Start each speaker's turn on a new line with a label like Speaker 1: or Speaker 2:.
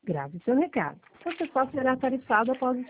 Speaker 1: Grave seu recado. Essa só será tarifado após